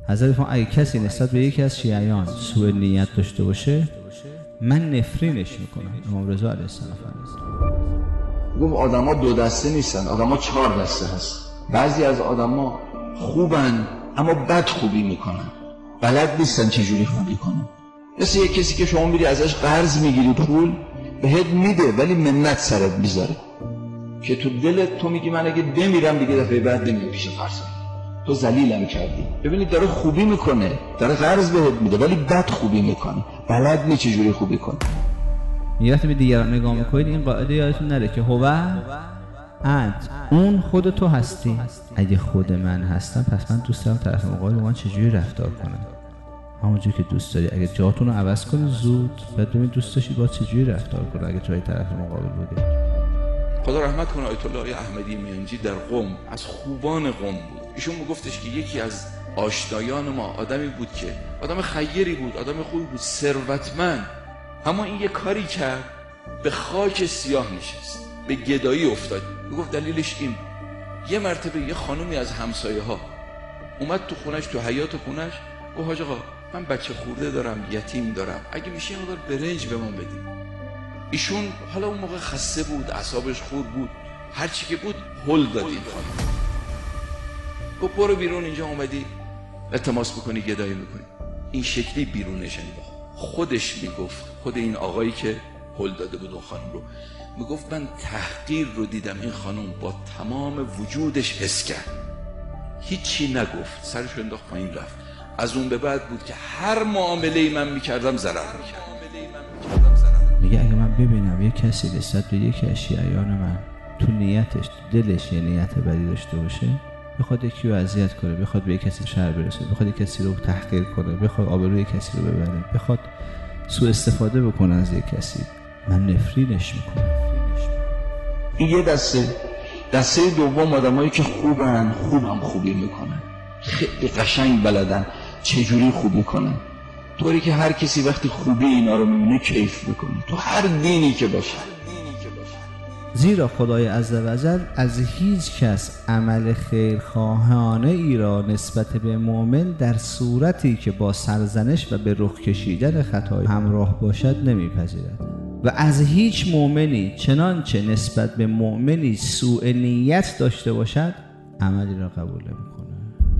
حضرت فرمود اگه کسی نسبت به یکی از شیعیان سوء نیت داشته باشه من نفرینش میکنم. امام رضا علیه السلام گفت آدما دو دسته نیستن، آدما 4 دسته هست. بعضی از آدما خوبن اما بد خوبی میکنن، بلد نیستن چجوری خوبی کنن. مثل یک کسی که شما میری ازش قرض میگیری پول بهت میده ولی منت سرت میذاره که تو دلت تو میگی من اگه بمیرم دیگه دفعه بعد نمیام پیش فرزند، تو ذلیلم کردی. ببینید داره خوبی میکنه، داره قرض بهت میده ولی بد خوبی میکنه، بلد نیست چجوری خوبی کنه. وقتی به دیگران نگاه میکنید این قاعده یادتون نره که هو انت، اون خود تو هستی. اگه خود من هستم پس من دوست دارم طرف مقابل من چجوری رفتار کنم، همونجوری که دوست داری. اگه جاتون رو عوض کنی زود بعد ببین دوست داشتی با چجوری رفتار کنی اگه توی طرف مقابل بودی. خدا رحمت کنه آیت الله احمدی میانجی در قم از خوبان قم بود. ایشون میگفتش که یکی از آشنایان ما آدمی بود که آدم خیری بود، آدم خوبی بود، ثروتمند، اما این یه کاری کرد به خاک سیاه نشست، به گدایی افتاد. میگفت دلیلش این بود. یه مرتبه یه خانومی از همسایه ها اومد تو خونش، تو حیاط خونش، گفت حاج آقا من بچه خورده دارم، یتیم دارم، اگه میشه یه مقدار برنج به من بدید. ایشون حالا اون موقع خسته بود، اعصابش خورد بود، هر چی که بود هل داد این خانم. گفت برو بیرون، اینجا اومدی التماس بکنی گدایی میکنی. این شکلی بیرونش انداخت. خودش میگفت، خود این آقایی که هل داده بود اون خانم رو، میگفت من تحقیر رو دیدم این خانم با تمام وجودش حس کرد، هیچی نگفت، سرش انداخت پایین رفت. از اون به بعد بود که هر معامله‌ای من میکردم ضرر میکردم. میگه اگه من ببینم یک کسی نسبت به یکی از شیعیان من تو نیتش، تو دلش یه نیت بدی داشته باشه، بخواد یکی رو اذیت کنه، بخواد به یک کسی شر برسه، بخواد یک کسی رو تحقیر کنه، بخواد آبروی کسی رو ببره، بخواد سوء استفاده بکنه از یک کسی، من نفرینش میکنم. این یه دسته دوم آدمایی که خوبن، خوبی میکنن، خیلی قشنگ بلدن چجوری خوبی کنن، طوری که هر کسی وقتی خوبی اینا رو میبینه کیف میکنه، تو هر دینی که باشه. زیرا خدای عزوجل از هیچ کس عمل خیرخواهانه ای را نسبت به مؤمن در صورتی که با سرزنش و به رخ کشیدن خطای همراه باشد نمیپذیرد و از هیچ مؤمنی چنانچه نسبت به مؤمنی سوء نیت داشته باشد عملی را قبول نمیکنه.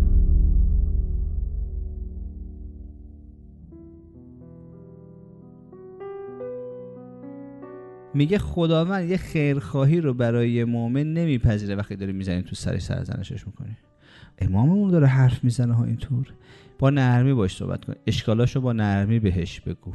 میگه خداوند یه خیرخواهی رو برای مؤمن نمیپذیره وقتی داری میزنی تو سرش سرزنشش میکنی. اماممون داره حرف میزنه ها اینطور، با نرمی باش صحبت کن، اشکالاشو با نرمی بهش بگو،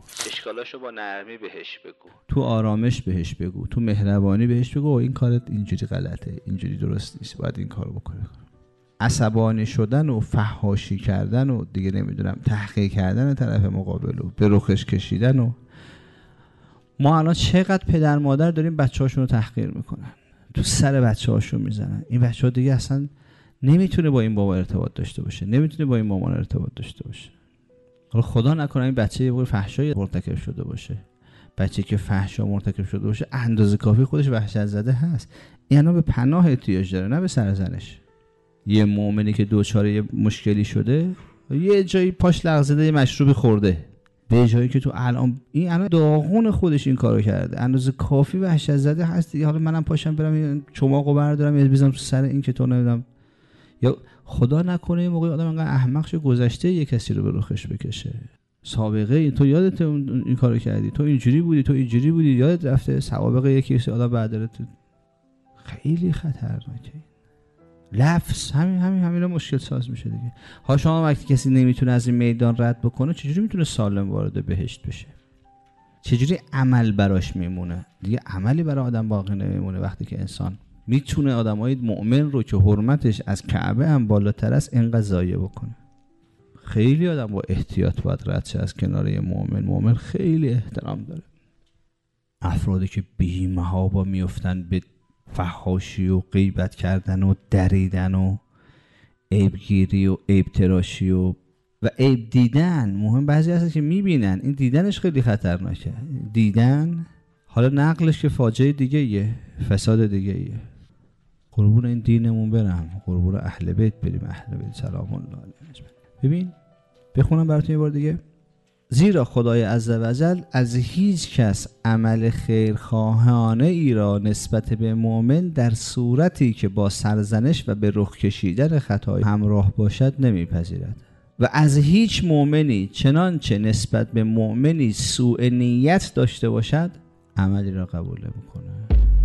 تو آرامش بهش بگو، تو مهربانی بهش بگو این کارت اینجوری غلطه، اینجوری درست نیست، باید این کارو بکنی. عصبانی شدن و فحاشی کردن و دیگه نمیدونم تحقیر کردن طرف مقابل و به رخش کشیدن و ما الان چقدر پدر مادر داریم بچه‌هاشون رو تحقیر میکنن، تو سر بچه‌هاشون میزنن. این بچه‌ها دیگه اصلا نمیتونه با این بابا ارتباط داشته باشه، نمیتونه با این مامان ارتباط داشته باشه. حالا خدا نکنه این بچه یه موقع فحشای مرتکب شده باشه، بچه‌ای که فحشا مرتکب شده باشه اندازه کافی خودش وحشت زده هست، اینا به پناه احتیاج داره نه به سرزنش. یه مؤمنی که دوچاره یه مشکلی شده، یه جایی پاش لغزیده، یه مشروبی خورده، به جایی که تو الان داغون خودش این کارو کرده، اندازه کافی وحشت زده هست دیگه. حالا منم پاشم برم این چماقو بردارم یه بزنم تو سر این که تو نمیدونم، یا خدا نکنه این موقع آدم انقدر احمق شه گذشته یه کسی رو به رخش بکشه، سابقه این تو یادت این کارو کردی، تو اینجوری بودی یادت رفته، سوابق یکی آدم بعد تو خیلی خطرناکه. لفظ همین مشکل ساز میشه دیگه. ها شما وقتی کسی نمیتونه از این میدان رد بکنه چجوری میتونه سالم وارد بهشت بشه؟ چجوری عمل براش میمونه؟ دیگه عملی برای آدم باقی نمیمونه وقتی که انسان میتونه آدمای مؤمن رو که حرمتش از کعبه هم بالاتر است اینقدر ضایع بکنه. خیلی آدم با احتیاط باید رد شه از کنار یه مؤمن خیلی احترام داره. افرادی که بی‌محابا میافتن به فحاشی و غیبت کردن و دریدن و عیبگیری و عیب تراشی و عیب دیدن، مهم بعضی هست که میبینن، این دیدنش خیلی خطرناکه. دیدن حالا نقلش که فاجعه دیگه یه فساد دیگه یه. قربون این دینمون برم، قربون اهل بیت بریم، اهل بیت سلام الله علیهم. ببین بخونم براتون یه بار دیگه. زیرا خدای عزوجل از هیچ کس عمل خیرخواهانه ای را نسبت به مؤمن در صورتی که با سرزنش و به رخ کشیدن خطای همراه باشد نمیپذیرد و از هیچ مؤمنی چنانچه نسبت به مؤمنی سوء نیت داشته باشد عملی را قبول نمی‌کنه.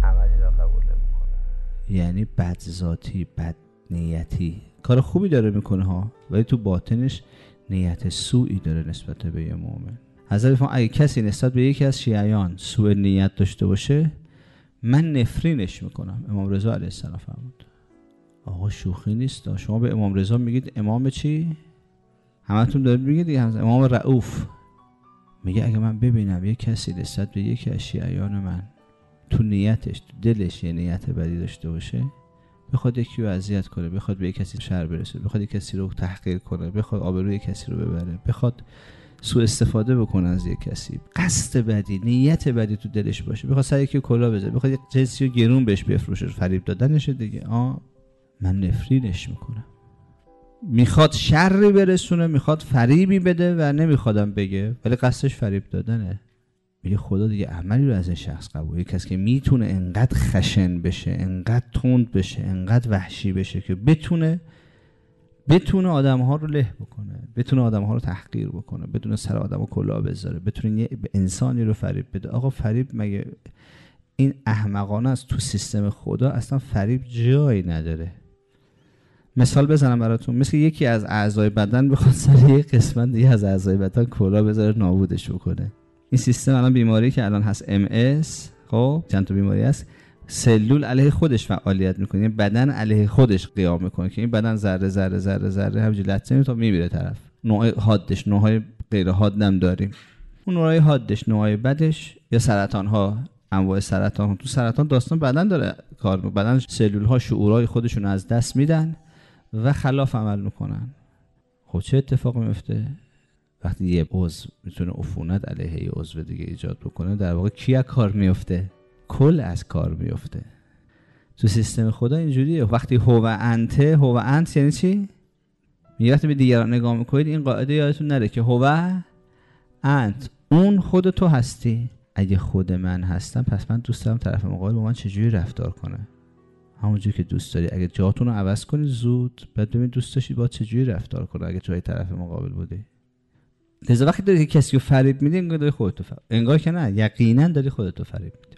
یعنی بدذاتی، بد نیتی، کار خوبی داره میکنه ها، ولی تو باطنش نیت سوئی داره نسبت به یه مؤمن. حضرت فرمود اگه کسی نسبت به یکی از شیعیان سوء نیت داشته باشه من نفرینش میکنم. امام رضا علیه السلام فرمود. آقا شوخی نیست. شما به امام رضا میگید امام چی؟ همتون دارید میگید امام رؤوف. میگه اگه من ببینم یه کسی نسبت به یکی از شیعیان من تو نیتش، تو دلش یه نیت بدی داشته باشه، بخواد یکی رو اذیت کنه، بخواد به یک کسی شر برسه، بخواد یک کسی رو تحقیر کنه، بخواد آبروی کسی رو ببره، بخواد سوء استفاده بکنه از یک کسی، قصد بدی، نیت بدی تو دلش باشه، بخواد سر یکی کلاه بزنه، بخواد یک جنسی رو گرون بهش بفروشه، فریب دادنشه دیگه. من نفرینش میکنم. میخواد شری برسونه، میخواد فریبی بده و نمیخوادم بگه، ولی قصدش فریب دادنه. میگه خدا دیگه عملی رو از این شخص قبول. یک کسی که میتونه انقدر خشن بشه، انقدر تند بشه، انقدر وحشی بشه که بتونه آدم‌ها رو له بکنه، بتونه آدم‌ها رو تحقیر بکنه، بتونه سر آدمو کلاه بذاره، بتونه یه انسانی رو فریب بده. آقا فریب مگه این احمقانه است؟ تو سیستم خدا اصلا فریب جایی نداره. مثال بزنم براتون. مثل یکی از اعضای بدن بخواد سر یه قسمت دیگه از اعضای بدن کلاه بذاره نابودش بکنه. این سیستم الان بیماری که الان هست MS، خب چند تا بیماری هست، سلول علیه خودش فعالیت میکنه، یعنی بدن علیه خودش قیام میکنه که این بدن ذره ذره ذره ذره همینجوری لطمه تا میمیره طرف. نوع حادش، نوعهای غیر حاد هم داریم. اون نوعهای حادش، نوعهای بدش، یا سرطان ها، انواع سرطان ها. تو سرطان داستان بدن داره کار میکنه، بدن سلول ها شعورهای خودشون از دست میدن و خلاف عمل میکنن. خب چه اتفاقی میفته وقتی یه عضو میتونه عفونت علیه یه عضو دیگه ایجاد بکنه؟ در واقع کی کار میفته؟ کل از کار میفته. تو سیستم خدا اینجوریه. وقتی هو انت یعنی چی؟ میگه وقتی به دیگران نگاه میکنید این قاعده یادتون نره که هو انت، اون خود تو هستی. اگه خود من هستم پس من دوست دارم طرف مقابل با من چجوری رفتار کنه، همونجوری که دوست داری. اگه جاتون رو عوض کنید زود، بعد ببین دوست داشتید با چجوری رفتار کنه اگه توی طرف مقابل بودی. لذا وقتی داری کسی رو فریب میدی انگار داری خودتو فریب، انگار که نه، یقینا داری خودتو فریب میدی.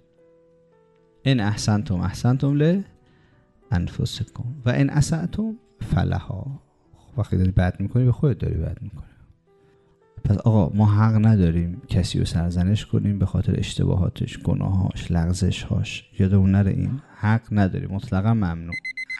ان احسنتم احسنتم لانفسکم و ان اسأتم فلها. وقتی داری بد میکنی به خودت داری بد میکنی. پس آقا ما حق نداریم کسی رو سرزنش کنیم به خاطر اشتباهاتش، گناهاش، لغزش‌هاش. یادمون نره این حق نداریم، مطلقا ممنوع.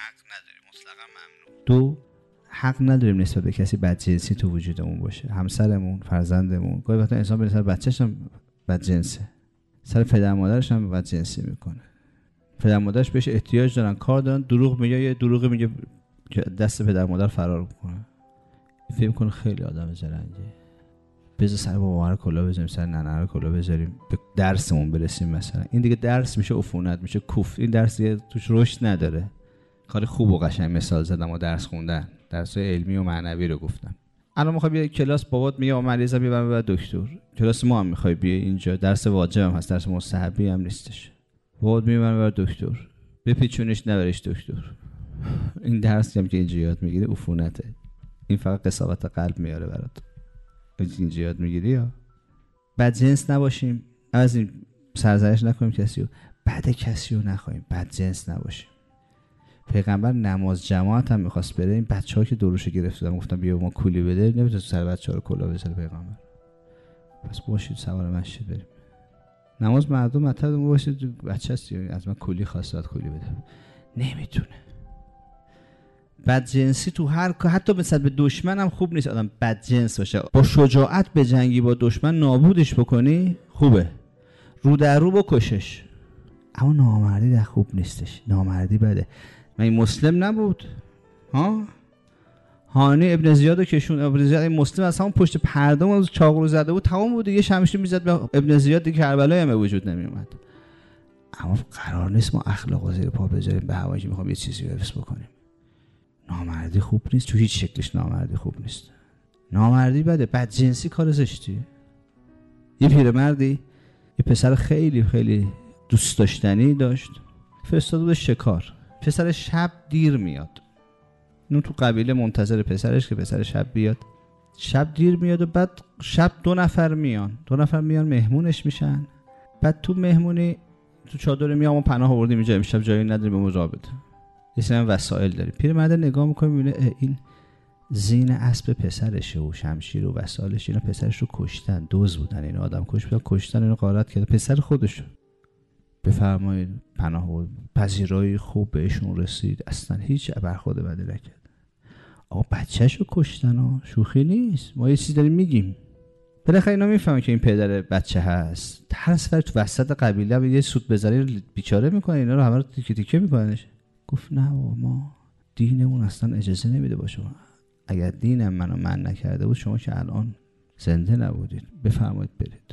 دو، حق نداریم نسبت به کسی بدجنسی تو وجودمون باشه. همسرمون، فرزندمون. گاهی وقتا انسان به نسبت بچه‌ش هم بدجنسه، سر پدر مادرش هم بدجنسی میکنه. پدر مادرش بهش احتیاج دارن، کار دارن، دروغ میگه، یه دروغی میگه که دست پدر مادر فرار میکنه. فکر کنه خیلی آدم زرنگه. بذار سر بابا رو کلاه بذاریم، سر ننه رو کلاه بذاریم، به درسمون برسیم. مثلا این دیگه درس میشه عفونت، میشه کوف. این درس دیگه توش رشد نداره. کار خوب و قشنگ مثال زدم و درس خوندن، درس‌های علمی و معنوی رو گفتم. الان میخوای بیای کلاس، بابات میگه مریضا ببر دکتر. کلاس ما هم میخوای بیای اینجا، درس واجب هم هست، درس مستحبی هم نیستش. بابات میگه ببر دکتر، بپیچونش نبرش دکتر. این درسی هم که اینجا یاد میگیری عفونته. این فقط قساوت قلب میاره برات. اینجا یاد میگیری. یا بدجنس نباشیم، از این سرزنش نکنیم کسی رو، بد کسی رو نخواهیم، بدجنس نباشیم. پیغمبر نماز جماعت هم میخواست بره، این بچه‌ها که دروشه گرفتن گفتن بیا ما کولی بده، نمیتونه سر بچه‌ها رو کلاه بزنه پیغمبر. پس باشید سوار مسجد بریم نماز، مردم مطلب باشید بچه هستی از من کولی خواسته کولی بده، نمیتونه. بدجنسی تو هر حتی مثلا به دشمن هم خوب نیست آدم بدجنس باشه. با شجاعت به جنگی با دشمن نابودش بکنی خوبه، رو در رو بکشش. اما نامردی در خوب نیستش، نامردی بده. من این مسلم نبود ها، هانی ابن زیاد کشون. ابن زیاد این مسلم از همون پشت پرده از چاقو رو زده بود، تمام بود دیگه، شمشیر میزد به ابن زیاد دیگه، کربلایی هم وجود نمی اومد. اما قرار نیست ما اخلاق و زیر پا بذاریم به هوایی که میخوام یه چیزی رو حفظ بکنیم. نامردی خوب نیست، تو هیچ شکلش نامردی خوب نیست. نامردی بده، بدجنسی کار زشتیه. یه پیرمردی یه پسر خیلی خیلی دوست داشتنی داشت، فرستاده بود شکار. پسر شب دیر میاد، اینو تو قبیله منتظر پسرش که پسر شب بیاد. شب دیر میاد و بعد شب 2 نفر میان مهمونش میشن. بعد تو مهمونی تو چادر میام و پناه آوردیم اینجا، امشب جایی نداریم به ما جا بده، یه سری وسایل داریم. پیرمرد نگاه میکنه میبینه این زین اسب پسرشه و شمشیر و وسایلش، اینا پسرش رو کشتن، دزد بودن، اینا آدم کش بودن، کشتن، اینو غارت کرده پسر خودشو. بفرمایید پناه و پذیرایی خوب بهشون رسید، اصلا هیچ برخورد بدی نکرد. آقا بچه‌شو کشتن ها، شوخی نیست، ما یه چیزی داریم میگیم. بالاخره اینا میفهمن که این پدر بچه هست، ترس ور تو وسط قبیله یه سود بزنی بیچاره میکنه، اینا رو همه رو تیکه تیکه میکننش. گفت نه ما دینمون اصلا اجازه نمیده با شما، اگر دینم منو من نکرده بود شما که الان زنده نبودید، بفرمایید برید.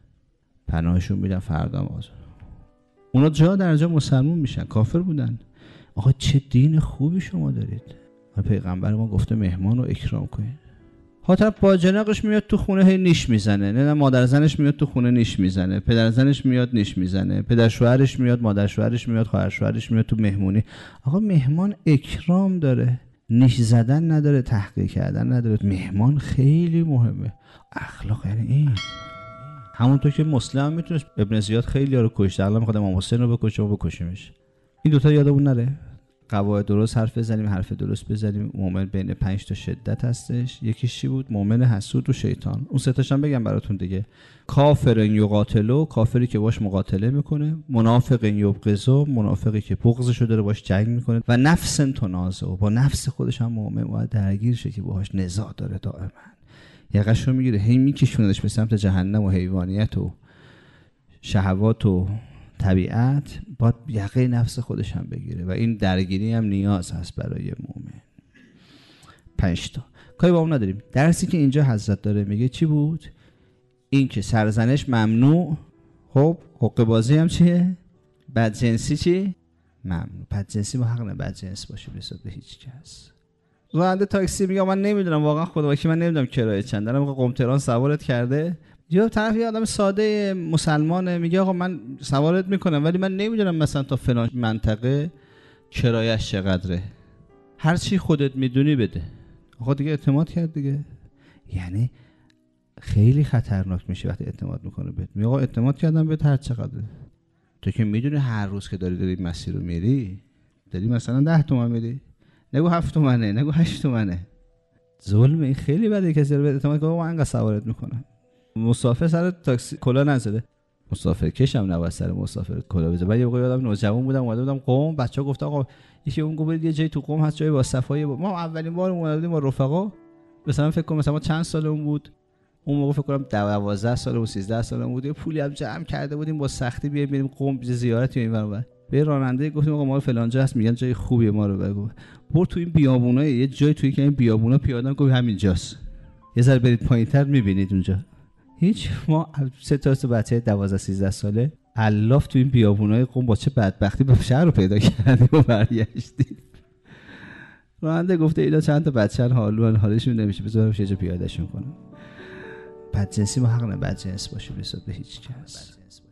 پناهشون میدن، فردا آزاد. اونا جا در جا مسلمون میشن، کافر بودن. آقا چه دین خوبی شما دارید، پیغمبر ما گفته مهمان رو اکرام کنید. طرف با جناقش میاد تو خونه هی نیش میزنه، نه مادر زنش میاد تو خونه نیش میزنه، پدر زنش میاد نیش میزنه، پدر شوهرش میاد، مادر شوهرش میاد، خواهر شوهرش میاد تو مهمونی. آقا مهمان اکرام داره، نیش زدن نداره، تحقیر کردن نداره. مهمان خیلی مهمه. اخلاق یعنی این. همونطور که مسلم میتونه ابن زیاد خیلی ها رو کشته، الله میخواد امام حسین رو بکشه و بکشیمش. این دوتا یادمون نره. قواعد درست حرف بزنیم، حرف درست بزنیم. مؤمن بین 5 تا شدت هستش. یکیش چی بود؟ مؤمن حسود و شیطان. اون 3 تاشم بگم براتون دیگه. کافر یقاتلو، کافری که باش مقاتله میکنه. منافق یبغضو، منافقی که بغضشو داره باش جنگ میکنه. و نفس تنازع، با نفس خودش هم مؤمن باید درگیر شه که باهاش نزاع داره دائما. یقشو میگیره، هی میکشوندش به سمت جهنم و حیوانیت و شهوات و طبیعت. باید یقه نفس خودش هم بگیره و این درگیری هم نیاز هست برای مؤمن. 5 تا کاری با اون نداریم. درسی که اینجا حضرت داره میگه چی بود؟ این که سرزنش ممنوع. خب حقوق بازی هم چیه؟ بدجنسی چی؟ ممنوع. بدجنسی با حق نه بدجنس باشه نسبت به هیچ کس. راننده تاکسی میگه من نمیدونم واقعا خدا وکیل من نمیدونم کرایه چنده، دارم قم تهران سوارت کرده. یا طرف یه آدم ساده مسلمانه میگه آقا من سوارت میکنم ولی من نمیدونم مثلا تا فلان منطقه کرایه‌اش چقدره، هر چی خودت میدونی بده. آقا دیگه اعتماد کرد دیگه. یعنی خیلی خطرناک میشه وقتی اعتماد میکنه بهت. میگه آقا اعتماد کردم بهت هر چقدر. تو که میدونی هر روز که داری مسیر رو میری، داری مثلا 10 تومن میدی، نگو 7 تومنه، نگو 8 تومنه. ظلم. این خیلی بده کسی رو اعتماد کنه. من انقدر سوارت میکنم. مسافر سر تاکسی کلا نزده، مسافر کشم نباید سر مسافر کلا بزنه. بعد یه موقع یادم نوجوان بودم اومده بودم قم، بچه‌ها گفت آقا یکی اون گفت یه جای تو قم هست جای با صفایی. ما اولین بار اومده بودیم با رفقا، مثلا فکر کنم مثلا چند سالمون بود اون موقع، فکر کنم 12 سالمون 13 سالمون بود. یه پولی هم جمع کرده بودیم با سختی بریم قم زیارتی این ور. به راننده گفتیم آقا ما فلان جا هست، میگن جای خوبیه ما رو بگو. برد تو این بیابونای یه جای توی که این بیابونا پیاده گفت همینجاست، یه ذره برید پایین‌تر می‌بینید اونجا. هیچ. ما 3 تا بچه 12 13 ساله الاف تو این بیابونای قم با چه بدبختی به شهر رو پیدا کردیم و برگشتیم. راننده گفته اینا چند تا بچه‌ن حالشون نمیشه، بذارم یه جا پیادهشون کنم. بدجنسی با حق نه بدجنس باشه نسبت به هیچ کس.